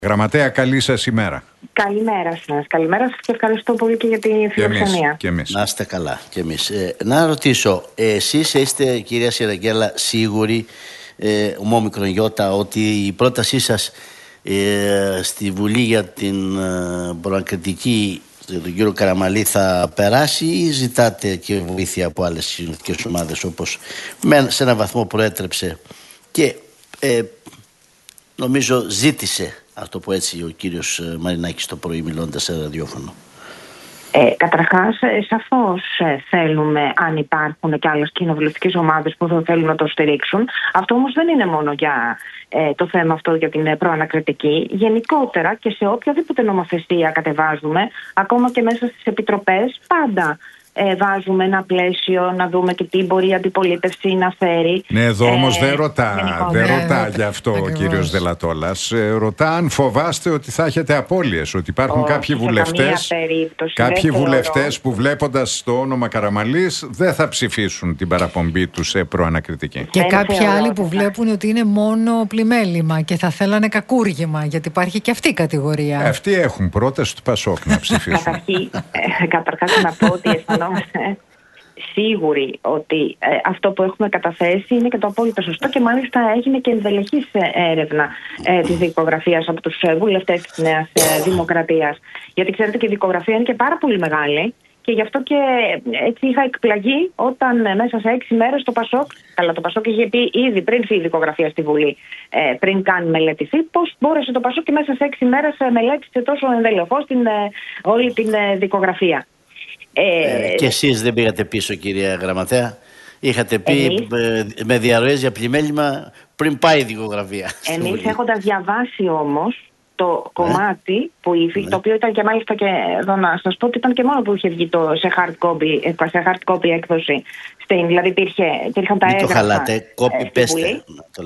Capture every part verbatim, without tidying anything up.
Γραμματέα, καλή σας ημέρα. Καλημέρα σας. Καλημέρα σας και ευχαριστώ πολύ και για την φιλοξενία. Και εμείς. Να είστε καλά και εμείς. Ε, να ρωτήσω, ε, εσείς είστε, κυρία Σιραγγέλα, σίγουροι, ε, ομόμικρον γιώτα, ότι η πρότασή σας ε, στη Βουλή για την ε, προανκριτική τον κύριο Καραμανλή θα περάσει, ή ζητάτε και βοήθεια από άλλες συνοδευτικές ομάδες, όπως με, σε έναν βαθμό προέτρεψε και ε, νομίζω ζήτησε, αυτό που έτσι, ο κύριος Μαρινάκης το πρωί μιλώντας σε ραδιόφωνο? Ε, καταρχάς, ε, σαφώς ε, θέλουμε, αν υπάρχουν και άλλες κοινοβουλευτικές ομάδες που θα θέλουν να το στηρίξουν. Αυτό όμως δεν είναι μόνο για ε, το θέμα αυτό για την ε, προανακριτική. Γενικότερα και σε οποιαδήποτε νομοθεσία κατεβάζουμε, ακόμα και μέσα στις επιτροπές, πάντα Ε, βάζουμε ένα πλαίσιο να δούμε και τι μπορεί η αντιπολίτευση να φέρει. Ναι, εδώ όμως ε, δεν ρωτά, δεν ναι, ρωτά γι' αυτό ακριβώς ο κύριος Δελατόλας. Ε, ρωτά αν φοβάστε ότι θα έχετε απώλειες, ότι υπάρχουν Όχι, κάποιοι βουλευτές, κάποιοι βουλευτές που βλέποντας το όνομα Καραμανλής δεν θα ψηφίσουν την παραπομπή τους σε προανακριτική. Και κάποιοι άλλοι που βλέπουν ότι είναι μόνο πλημέλημα και θα θέλανε κακούργημα, γιατί υπάρχει και αυτή η κατηγορία. Ε, αυτοί έχουν πρόταση του Πασόκ να ψηφίσουν. Καταρχάς να πω ότι αισθανόμαστε σίγουροι ότι ε, αυτό που έχουμε καταθέσει είναι και το απόλυτο σωστό, και μάλιστα έγινε και ενδελεχής έρευνα ε, της δικογραφίας από τους ε, βουλευτές της Νέας ε, Δημοκρατίας. Γιατί ξέρετε και η δικογραφία είναι και πάρα πολύ μεγάλη, και γι' αυτό και έτσι είχα εκπλαγεί όταν ε, μέσα σε έξι μέρες το Πασόκ, καλά το Πασόκ είχε πει ήδη πριν φύγει η δικογραφία στη Βουλή, ε, πριν καν μελετηθεί, πώς μπόρεσε το Πασόκ και μέσα σε έξι μέρες ε, μελέτησε τόσο ενδελεχώς την, ε, όλη την ε, δικογραφία. Ε, και εσείς δεν πήγατε πίσω, κυρία Γραμματέα? Είχατε πει ε, με διαρροές για πλημέλημα πριν πάει η δικογραφία. Εμείς έχοντας διαβάσει όμως το κομμάτι ε? που είχε, ναι. το οποίο ήταν και μάλιστα και, εδώ να σας πω ότι ήταν και μόνο που είχε βγει το, σε, hard copy, σε hard copy έκδοση, στην, δηλαδή υπήρχε, υπήρχαν τα έγγραφα. Μην το χαλάτε, copy πέστε.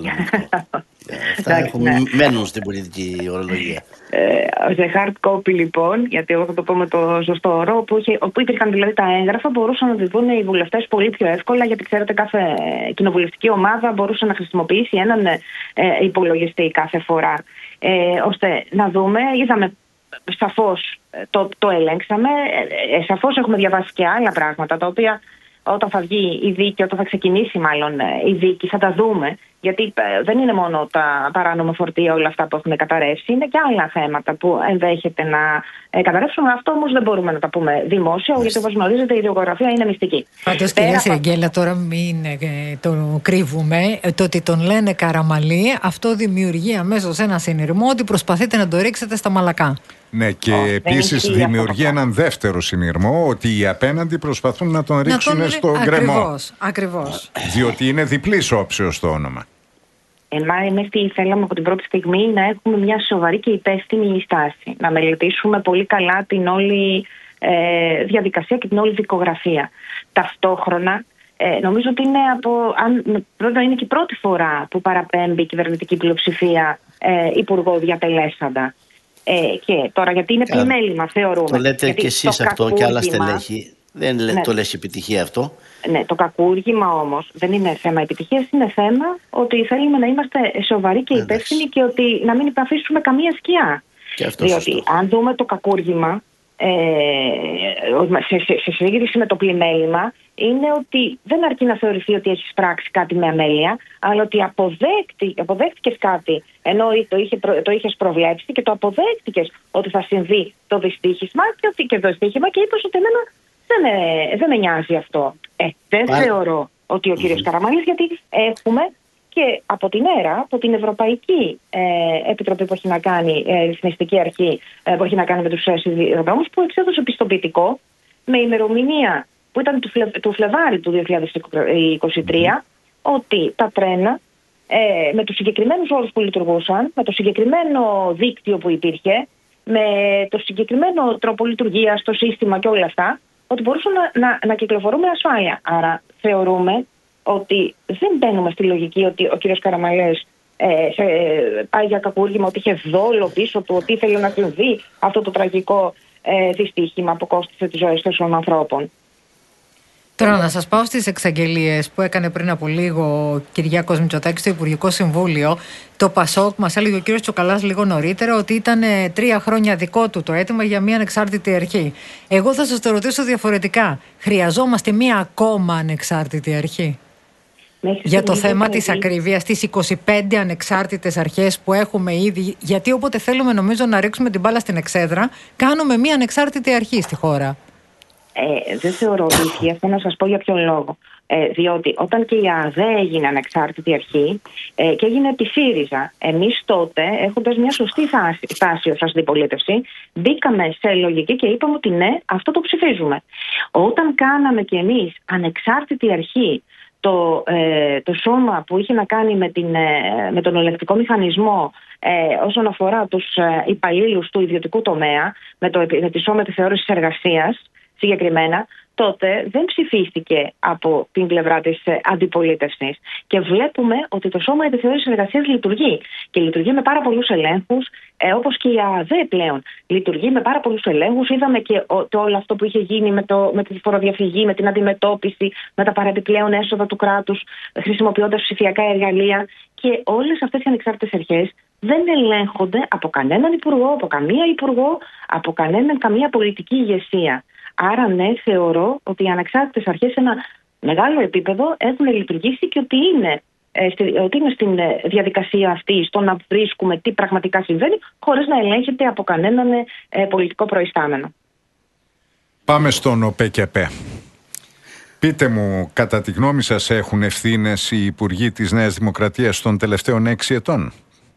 Αυτά έχουν, ναι. μένουν στην πολιτική ορολογία. Ε, σε hard copy λοιπόν, γιατί εγώ θα το πω με το σωστό όρο, όπου, είχε, όπου υπήρχαν δηλαδή τα έγγραφα, μπορούσαν να δουν οι βουλευτές πολύ πιο εύκολα, γιατί ξέρετε κάθε κοινοβουλευτική ομάδα μπορούσε να χρησιμοποιήσει έναν ε, υπολογιστή κάθε φορά, ε, ώστε να δούμε, είδαμε σαφώς, το, το ελέγξαμε, ε, σαφώς έχουμε διαβάσει και άλλα πράγματα, τα οποία όταν θα βγει η δίκη, όταν θα ξεκινήσει μάλλον η δίκη, θα τα δούμε. Γιατί δεν είναι μόνο τα παράνομα φορτία, όλα αυτά που έχουν καταρρεύσει, είναι και άλλα θέματα που ενδέχεται να καταρρεύσουν. Αυτό όμως δεν μπορούμε να τα πούμε δημόσια, γιατί όπως γνωρίζετε η δικογραφία είναι μυστική. Πάντως, κυρία Σιραγγέλα, τώρα μην ε, το κρύβουμε. Το ότι τον λένε Καραμανλή, αυτό δημιουργεί αμέσως ένα συνειρμό ότι προσπαθείτε να το ρίξετε στα μαλακά. Ναι, και oh, επίσης δημιουργεί έναν δεύτερο συνειρμό, ότι οι απέναντι προσπαθούν να τον ρίξουν να τον... στο γκρεμό. Ακριβώς, ακριβώς. Διότι είναι διπλής όψεως το όνομα. Εμείς τι θέλαμε από την πρώτη στιγμή, να έχουμε μια σοβαρή και υπεύθυνη στάση. Να μελετήσουμε πολύ καλά την όλη ε, διαδικασία και την όλη δικογραφία. Ταυτόχρονα, ε, νομίζω ότι είναι, από, αν, πρώτα είναι και η πρώτη φορά που παραπέμπει η κυβερνητική πλειοψηφία ε, υπουργό διατελέσαντα. Ε, και τώρα, γιατί είναι πλημέλημα, θεωρούμε. Το λέτε γιατί και εσείς αυτό και άλλα στελέχη. Δεν ναι. το λες επιτυχία αυτό. Ναι, το κακούργημα όμως δεν είναι θέμα επιτυχίας, είναι θέμα ότι θέλουμε να είμαστε σοβαροί και υπεύθυνοι και ότι να μην υπαφήσουμε καμία σκιά. Και αυτό διότι σωστό. αν δούμε το κακούργημα ε, σε, σε, σε σύγκριση με το πλημέλημα, είναι ότι δεν αρκεί να θεωρηθεί ότι έχεις πράξει κάτι με αμέλεια, αλλά ότι αποδέχτηκες κάτι ενώ το, είχε, το είχες προβλέψει και το αποδέχτηκες ότι θα συμβεί το δυστύχημα και, ότι, και το δυστύχημα και είπες ότι εμένα δεν με, δεν με νοιάζει αυτό. Ε, δεν Άρα. θεωρώ ότι ο κύριος mm. Καραμανλής, γιατί έχουμε και από την ΕΡΑ, από την Ευρωπαϊκή ε, Επιτροπή που έχει να κάνει, ε, Ρυθμιστική Αρχή ε, που έχει να κάνει με τους ε, σιδηροδρόμους, που εξέδωσε πιστοποιητικό με ημερομηνία που ήταν του, Φλε, του Φλεβάρι του δύο χιλιάδες είκοσι τρία, mm. ότι τα τρένα ε, με τους συγκεκριμένους όρους που λειτουργούσαν, με το συγκεκριμένο δίκτυο που υπήρχε, με το συγκεκριμένο τρόπο λειτουργίας, το σύστημα και όλα αυτά, ότι μπορούσαν να, να, να κυκλοφορούν με ασφάλεια. Άρα θεωρούμε ότι δεν μπαίνουμε στη λογική ότι ο κύριος Καραμανλής ε, ε, πάει για κακούργημα, ότι είχε δόλο πίσω του, ότι ήθελε να συμβεί αυτό το τραγικό ε, δυστύχημα που κόστισε τις ζωές τόσων ανθρώπων. Τώρα να σας πάω στις εξαγγελίες που έκανε πριν από λίγο ο Κυριάκος Μητσοτάκης στο Υπουργικό Συμβούλιο. Το ΠΑΣΟΚ, μας έλεγε ο κύριος Τσοκαλάς λίγο νωρίτερα, ότι ήταν τρία χρόνια δικό του το αίτημα για μια ανεξάρτητη αρχή. Εγώ θα σας το ρωτήσω διαφορετικά. Χρειαζόμαστε μια ακόμα ανεξάρτητη αρχή? Για το θέμα της ακρίβειας, τις είκοσι πέντε ανεξάρτητες αρχές που έχουμε ήδη, γιατί όποτε θέλουμε νομίζω να ρίξουμε την μπάλα στην εξέδρα, κάνουμε μια ανεξάρτητη αρχή στη χώρα. Ε, δεν θεωρώ ότι ισχύει αυτό, να σας πω για ποιο λόγο. Ε, διότι όταν και η ΑΔΕ έγινε ανεξάρτητη αρχή ε, και έγινε επί ΣΥΡΙΖΑ, εμείς τότε, έχοντας μια σωστή στάση, στάση ως αντιπολίτευση, μπήκαμε σε λογική και είπαμε ότι ναι, αυτό το ψηφίζουμε. Όταν κάναμε και εμείς ανεξάρτητη αρχή, το, ε, το σώμα που είχε να κάνει με, την, ε, με τον ελεκτικό μηχανισμό ε, όσον αφορά τους ε, υπαλλήλους του ιδιωτικού τομέα, με, το, με τη σώμα επιθεώρησης εργασίας συγκεκριμένα, τότε δεν ψηφίστηκε από την πλευρά της αντιπολίτευσης. Και βλέπουμε ότι το σώμα επιθεώρησης εργασίας λειτουργεί. Και λειτουργεί με πάρα πολλούς ελέγχους, ε, όπως και η ΑΔΕ πλέον λειτουργεί με πάρα πολλούς ελέγχους. Είδαμε και ο, το, όλο αυτό που είχε γίνει με, το, με τη φοροδιαφυγή, με την αντιμετώπιση, με τα παραπλέον έσοδα του κράτους, χρησιμοποιώντας ψηφιακά εργαλεία. Και όλες αυτές οι ανεξάρτητες αρχές δεν ελέγχονται από κανέναν υπουργό, από καμία υπουργό, από κανέναν, καμία πολιτική ηγεσία. Άρα ναι, θεωρώ ότι οι ανεξάρτητες αρχές σε ένα μεγάλο επίπεδο έχουν λειτουργήσει και ότι είναι, ε, στη, ότι είναι στην διαδικασία αυτή στο να βρίσκουμε τι πραγματικά συμβαίνει, χωρίς να ελέγχεται από κανέναν ε, πολιτικό προϊστάμενο. Πάμε στον ΟΠΕΚΕΠΕ. Πείτε μου, κατά τη γνώμη σας έχουν ευθύνες οι υπουργοί της Νέας Δημοκρατίας των τελευταίων έξι ετών?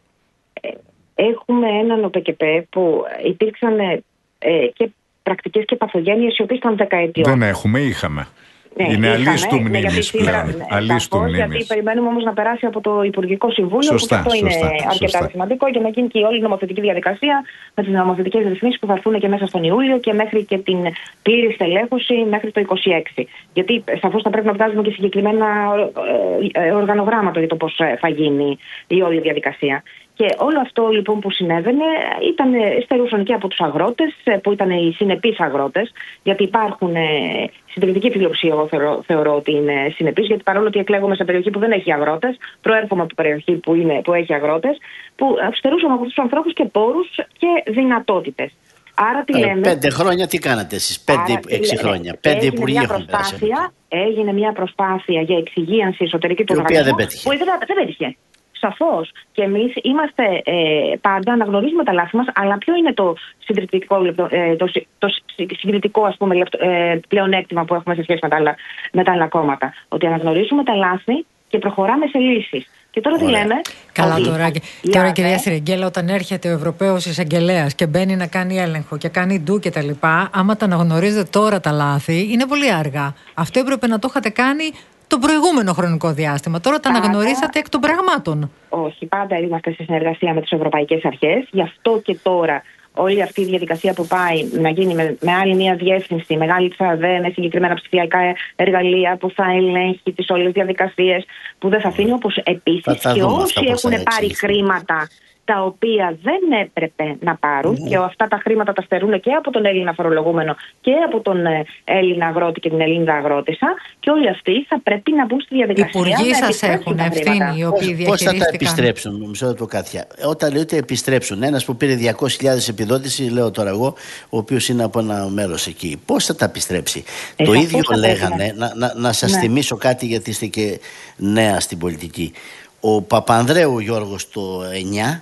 Ε, έχουμε έναν ΟΠΕΚΕΠΕ που υπήρξαν ε, και πρακτικές και παθογένειες οι οποίες ήταν δεκαετιών. Δεν έχουμε, είχαμε. Ναι, είναι αλίστου ναι, μνήμης ναι, πλέον. Ναι, αλίστου μνήμης. Γιατί περιμένουμε όμως να περάσει από το Υπουργικό Συμβούλιο, σωστά, που αυτό σωστά, είναι αρκετά σωστά. σημαντικό, για να γίνει και η όλη νομοθετική διαδικασία με τις νομοθετικές ρυθμίσεις που θα έρθουν και μέσα στον Ιούλιο και μέχρι και την πλήρη στελέχωση μέχρι το είκοσι έξι. Γιατί σαφώς θα πρέπει να βγάζουμε και συγκεκριμένα οργανογράμματα για το πώς θα γίνει η όλη διαδικασία. Και όλο αυτό λοιπόν που συνέβαινε ήταν, στερούσαν και από τους αγρότες, που ήταν οι συνεπείς αγρότες, γιατί υπάρχουν ε, συντηρητική φιλοξία, εγώ θεωρώ, θεωρώ ότι είναι συνεπείς, γιατί παρόλο ότι εκλέγομαι σε περιοχή που δεν έχει αγρότες, προέρχομαι από περιοχή που, είναι, που έχει αγρότες, που στερούσαν από τους ανθρώπους και πόρους και δυνατότητες. Άρα τι λέμε. Πέντε χρόνια τι κάνατε εσείς, πέντε έξι χρόνια. Πέντε υπουργοί έχουν περάσει. Έγινε μια προσπάθεια για εξυγίανση εσωτερική του οργανισμού. Που δεν, δεν πέτυχε. Σαφώς. Και εμείς είμαστε ε, πάντα, αναγνωρίζουμε τα λάθη μας, αλλά ποιο είναι το συντηρητικό, ε, το, το συγκριτικό ας πούμε, ε, πλεονέκτημα που έχουμε σε σχέση με τα, άλλα, με τα άλλα κόμματα? Ότι αναγνωρίζουμε τα λάθη και προχωράμε σε λύσεις. Και τώρα τι λέμε. Καλά, ότι τώρα, η τώρα κυρία Σιριγγέλα, όταν έρχεται ο Ευρωπαίος Εισαγγελέας και μπαίνει να κάνει έλεγχο και κάνει ντου και τα λοιπά, άμα τα αναγνωρίζετε τώρα τα λάθη, είναι πολύ αργά. Αυτό έπρεπε να το είχατε κάνει το προηγούμενο χρονικό διάστημα. Τώρα τα αναγνωρίσατε εκ των πραγμάτων. Όχι, πάντα είμαστε σε συνεργασία με τις ευρωπαϊκές αρχές. Γι' αυτό και τώρα όλη αυτή η διαδικασία που πάει να γίνει με, με άλλη μια διεύθυνση, μεγάλη της ΑΔΕ, με συγκεκριμένα ψηφιακά εργαλεία που θα ελέγχει τις όλες διαδικασίες, που δεν θα αφήνει, όπως επίσης και όσοι έχουν πάρει χρήματα τα οποία δεν έπρεπε να πάρουν, mm. και αυτά τα χρήματα τα στερούν και από τον Έλληνα φορολογούμενο και από τον Έλληνα αγρότη και την Ελληνίδα αγρότησα, και όλοι αυτοί θα πρέπει να μπουν στη διαδικασία. Οι υπουργοί σας έχουν ευθύνη, οι οποίοι διαχειρίστηκαν. Πώς θα τα επιστρέψουν, μισό λεπτό Κάτια. Όταν λέτε επιστρέψουν, ένας που πήρε διακόσιες χιλιάδες επιδότηση, λέω τώρα εγώ, ο οποίος είναι από ένα μέρος εκεί, πώς θα τα επιστρέψει? Ε, το ίδιο λέγανε, να, να, να σας ναι. θυμίσω κάτι, γιατί είστε και νέα στην πολιτική. Ο Παπανδρέου Γιώργος το εννιά,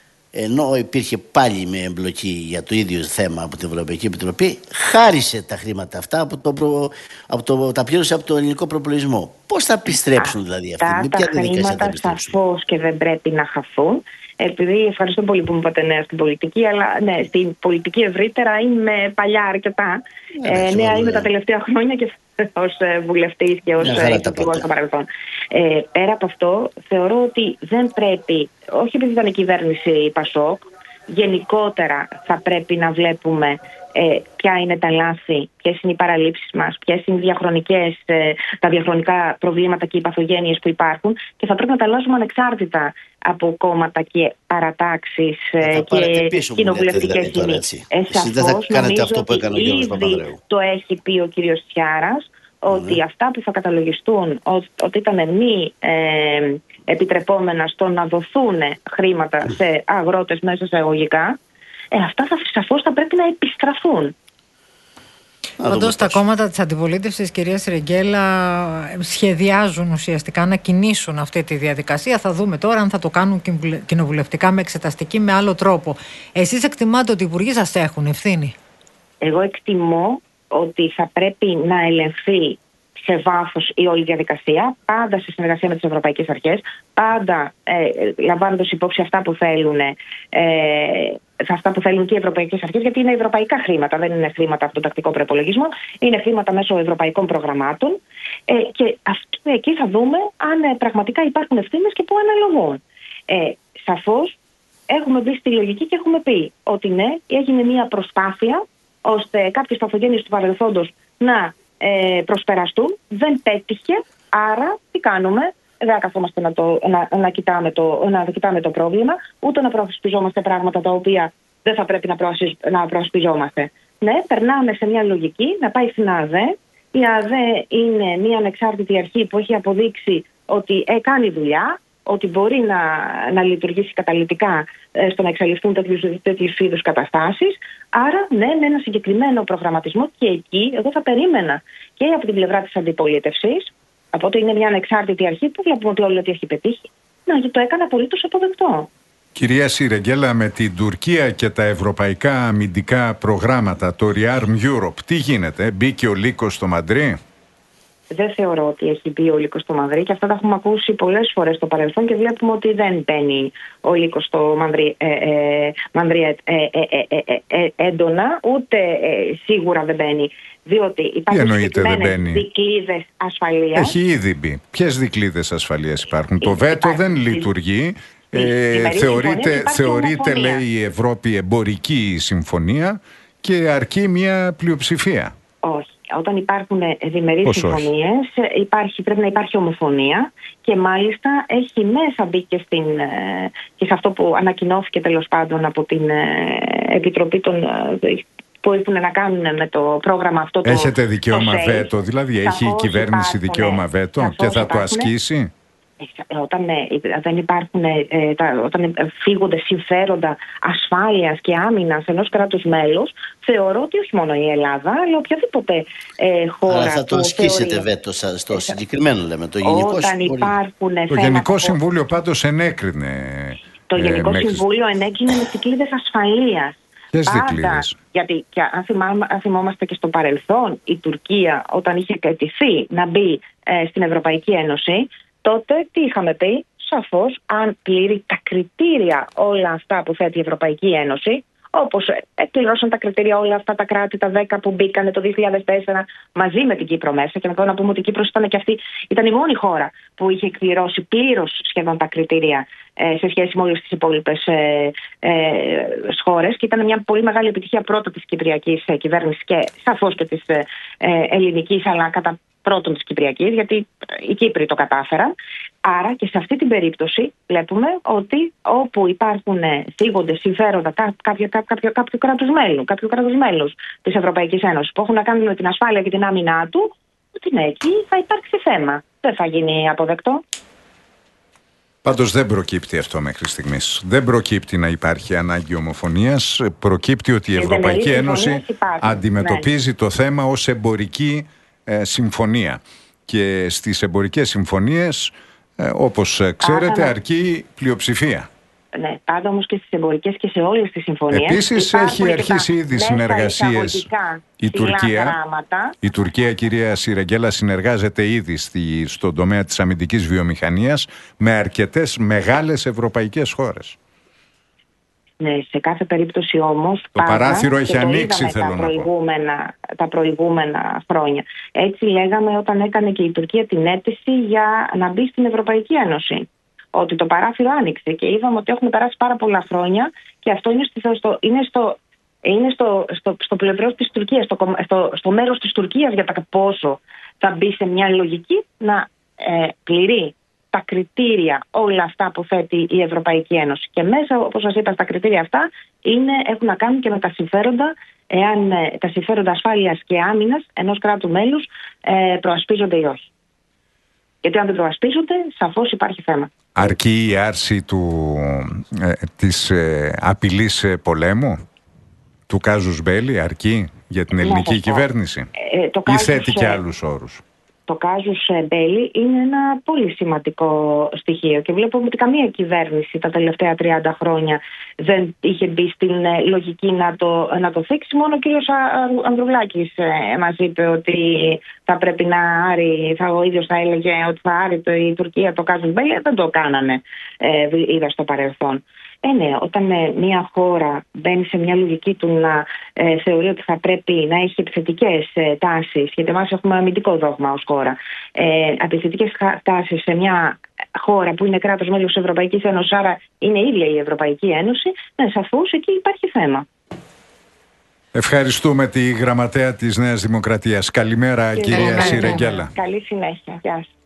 ενώ υπήρχε πάλι με εμπλοκή για το ίδιο θέμα από την Ευρωπαϊκή Επιτροπή, χάρισε τα χρήματα αυτά από το προ... από το... τα πλήρωσε από το ελληνικό προπολογισμό. Πώς θα επιστρέψουν δηλαδή αυτοί? Με ποια διαδικασία θα επιστρέψουν? Σαφώς και δεν πρέπει να χαθούν. Επειδή ευχαριστώ πολύ που μου είπατε νέα στην πολιτική, αλλά ναι, στην πολιτική ευρύτερα είμαι παλιά αρκετά. Ε, ε, νέα είμαι τα τελευταία χρόνια και ως βουλευτής και ως υπουργός στο παρελθόν. Ε, πέρα από αυτό, θεωρώ ότι δεν πρέπει, όχι επειδή ήταν η κυβέρνηση ΠΑΣΟΚ, γενικότερα θα πρέπει να βλέπουμε ε, ποια είναι τα λάθη, ποιες είναι οι παραλήψεις μας, ποιες είναι οι διαχρονικές, ε, τα διαχρονικά προβλήματα και οι παθογένειες που υπάρχουν, και θα πρέπει να τα αλλάζουμε ανεξάρτητα από κόμματα και παρατάξεις ε, και κοινοβουλευτικές δυνάμεις. Ε, σαφώς, νομίζω αυτό που έκανε ο κ. Παπανδρέου. Το έχει πει ο κ. Τσιάρας, ότι mm. αυτά που θα καταλογιστούν ότι ήταν μη ε, επιτρεπόμενα στο να δοθούν χρήματα σε αγρότες μέσα σε αγωγικά, ε, αυτά θα, σαφώς θα πρέπει να επιστραφούν. Όντως τα κόμματα της αντιπολίτευσης, κυρία Σιρεγγέλα, σχεδιάζουν ουσιαστικά να κινήσουν αυτή τη διαδικασία. Θα δούμε τώρα αν θα το κάνουν κοινοβουλευτικά με εξεταστική, με άλλο τρόπο. Εσείς εκτιμάτε ότι οι υπουργοί σας έχουν ευθύνη? Εγώ εκτιμώ ότι θα πρέπει να ελεγχθεί σε βάθος η όλη διαδικασία, πάντα σε συνεργασία με τις ευρωπαϊκές αρχές, πάντα ε, λαμβάνοντας υπόψη αυτά που θέλουν, ε, αυτά που θέλουν και οι ευρωπαϊκές αρχές, γιατί είναι ευρωπαϊκά χρήματα, δεν είναι χρήματα από τον τακτικό προϋπολογισμό, είναι χρήματα μέσω ευρωπαϊκών προγραμμάτων ε, και αυτό, εκεί θα δούμε αν ε, πραγματικά υπάρχουν ευθύνες και πού αναλογούν. Ε, σαφώς έχουμε μπει στη λογική και έχουμε πει ότι ναι, έγινε μια προσπάθεια ώστε κάποιες παθογένειες του παρελθόντος να ε, προσπεραστούν, δεν πέτυχε, άρα τι κάνουμε? Δεν καθόμαστε να, το, να, να, κοιτάμε το, να κοιτάμε το πρόβλημα, ούτε να προασπιζόμαστε πράγματα τα οποία δεν θα πρέπει να, προασπιζ, να προασπιζόμαστε. Ναι, περνάμε σε μια λογική να πάει στην ΑΔΕ. Η ΑΔΕ είναι μια ανεξάρτητη αρχή που έχει αποδείξει ότι ε, κάνει δουλειά, ότι μπορεί να, να λειτουργήσει καταλυτικά ε, στο να εξαλειφθούν τέτοιου είδους καταστάσεις. Άρα, ναι, με ένα συγκεκριμένο προγραμματισμό και εκεί, εγώ θα περίμενα και από την πλευρά της αντιπολίτευσης, από ότι είναι μια ανεξάρτητη αρχή που βλέπουμε ότι όλο ότι έχει πετύχει, να το έκανε απολύτως αποδεκτό. Κυρία Σιρεγγέλα, με την Τουρκία και τα ευρωπαϊκά αμυντικά προγράμματα, το Rearm Europe, τι γίνεται? Μπήκε ο λύκος στο Μαντρί? Δεν θεωρώ ότι έχει μπει ο λύκος στο Μανδρί και αυτά τα έχουμε ακούσει πολλές φορές στο παρελθόν και βλέπουμε ότι δεν μπαίνει ο λύκος στο Μανδρί, ε, ε, Μανδρί ε, ε, ε, ε, ε, έντονα, ούτε ε, σίγουρα δεν μπαίνει. Διότι υπάρχουν συγκεκριμένες δικλείδες ασφαλείας. Έχει ήδη μπει. Ποιες δικλείδες ασφαλείας υπάρχουν? Το βέτο υπάρχει, δεν λειτουργεί. Ε, θεωρείται, θεωρείται λέει η Ευρώπη εμπορική συμφωνία και αρκεί μια πλειοψηφία. Όχι. Όταν υπάρχουν διμερείς συμφωνίες, υπάρχει, πρέπει να υπάρχει ομοφωνία και μάλιστα έχει μέσα μπει και, στην, και σε αυτό που ανακοινώθηκε τέλος πάντων από την Επιτροπή των, που έχουν να κάνουν με το πρόγραμμα αυτό. Έχετε το, δικαίωμα το βέτο, δηλαδή έχει η κυβέρνηση υπάρχουν, δικαίωμα βέτο και θα υπάρχουν, το ασκήσει? Όταν, ε, δεν υπάρχουν, ε, τα, όταν φύγονται συμφέροντα ασφάλειας και άμυνας ενός κράτους μέλους, θεωρώ ότι όχι μόνο η Ελλάδα, αλλά οποιαδήποτε ε, χώρα. Αλλά θα το ασκήσετε θεωρεί... βέτο στο συγκεκριμένο, λέμε, το Γενικό όταν Συμβούλιο. Υπάρχουν το Γενικό Συμβούλιο πάντως ενέκρινε. Το ε, Γενικό μέχρι... Συμβούλιο ενέκρινε με δικλείδες ασφαλείας. Ποιες δικλείδες? Γιατί και αν, θυμά, αν θυμόμαστε και στο παρελθόν, η Τουρκία όταν είχε κρατηθεί να μπει ε, στην Ευρωπαϊκή Ένωση, τότε τι είχαμε πει? Σαφώς, αν πλήρει τα κριτήρια όλα αυτά που θέτει η Ευρωπαϊκή Ένωση, όπως εκπληρώσαν τα κριτήρια όλα αυτά τα κράτη, τα δέκα που μπήκανε το δύο χιλιάδες τέσσερα μαζί με την Κύπρο μέσα, και να πούμε ότι η Κύπρος ήταν και αυτή, ήταν η μόνη χώρα που είχε εκπληρώσει πλήρως σχεδόν τα κριτήρια ε, σε σχέση με όλες τις υπόλοιπες ε, ε, χώρες, και ήταν μια πολύ μεγάλη επιτυχία πρώτα της κυπριακής ε, κυβέρνησης και σαφώς και της ε, ε, ελληνικής, αλλά κατά πρώτον της Κυπριακής, γιατί οι Κύπροι το κατάφεραν. Άρα και σε αυτή την περίπτωση βλέπουμε ότι όπου υπάρχουν θίγονται συμφέροντα κάποιου, κάποιου, κάποιου κράτους μέλους, κάποιου κράτους μέλους της Ευρωπαϊκής Ένωσης που έχουν να κάνουν με την ασφάλεια και την άμυνά του, ότι ναι, εκεί θα υπάρξει θέμα. Δεν θα γίνει αποδεκτό. Πάντως δεν προκύπτει αυτό μέχρι στιγμής. Δεν προκύπτει να υπάρχει ανάγκη ομοφωνίας. Προκύπτει ότι η Ευρωπαϊκή Ένωση αντιμετωπίζει ναι. το θέμα ως εμπορική ε, συμφωνία. Και στις εμπορικές συμφωνίες, ε, όπως ξέρετε, αρκεί πλειοψηφία. Ναι, πάντα όμως και στις εμπορικές και σε όλες τις συμφωνίες. Επίσης έχει αρχίσει ήδη συνεργασίες η Τουρκία. Γράμματα. Η Τουρκία, κυρία Σιρεγγέλα, συνεργάζεται ήδη στη, στον τομέα της αμυντικής βιομηχανίας με αρκετές μεγάλες ευρωπαϊκές χώρες. Ναι, σε κάθε περίπτωση όμως το πάντα, παράθυρο έχει ανοίξει, θέλω τα να προηγούμενα, πω. τα προηγούμενα χρόνια. Έτσι λέγαμε όταν έκανε και η Τουρκία την αίτηση για να μπει στην Ευρωπαϊκή Ένωση. Ότι το παράθυρο άνοιξε και είδαμε ότι έχουν περάσει πάρα πολλά χρόνια και αυτό είναι στο, είναι στο, είναι στο, στο, στο πλευρό της Τουρκίας, στο, στο, στο μέρος της Τουρκίας για τα πόσο θα μπει σε μια λογική να ε, πληρεί τα κριτήρια όλα αυτά που θέτει η Ευρωπαϊκή Ένωση. Και μέσα, όπως σας είπα, στα κριτήρια αυτά είναι, έχουν να κάνουν και με τα συμφέροντα εάν ε, τα συμφέροντα ασφάλειας και άμυνας ενός κράτου μέλους ε, προασπίζονται ή όχι. Γιατί αν δεν προασπίζονται, σαφώς υπάρχει θέμα. Αρκεί η άρση του, ε, της ε, απειλής ε, πολέμου, του κάζους μπέλι, αρκεί για την ελληνική ναι, κυβέρνηση ε, το ή θέτει κάζους, και άλλους όρους? Το κάζους μπέλι είναι ένα πολύ σημαντικό στοιχείο και βλέπουμε ότι καμία κυβέρνηση τα τελευταία τριάντα χρόνια δεν είχε μπει στην λογική να το, να το θίξει. Μόνο ο κύριος Ανδρουλάκης μας είπε ότι θα πρέπει να άρει, θα, ο ίδιος θα έλεγε ότι θα άρει το, η Τουρκία το κάζους μπέλι, δεν το κάνανε, ε, είδα στο παρελθόν. Ε, ναι, όταν ε, μια χώρα μπαίνει σε μια λογική του να ε, θεωρεί ότι θα πρέπει να έχει επιθετικές ε, τάσεις, γιατί εμάς έχουμε αμυντικό δόγμα ως χώρα, ε, επιθετικές τάσεις σε μια χώρα που είναι κράτος μέλος της Ευρωπαϊκής Ένωσης, άρα είναι ίδια η Ευρωπαϊκή Ένωση, ναι, σαφώς εκεί υπάρχει θέμα. Ευχαριστούμε τη γραμματέα της Νέας Δημοκρατίας. Καλημέρα, κυρία Σιρεγγέλα. Καλή συνέχεια. Γεια σας.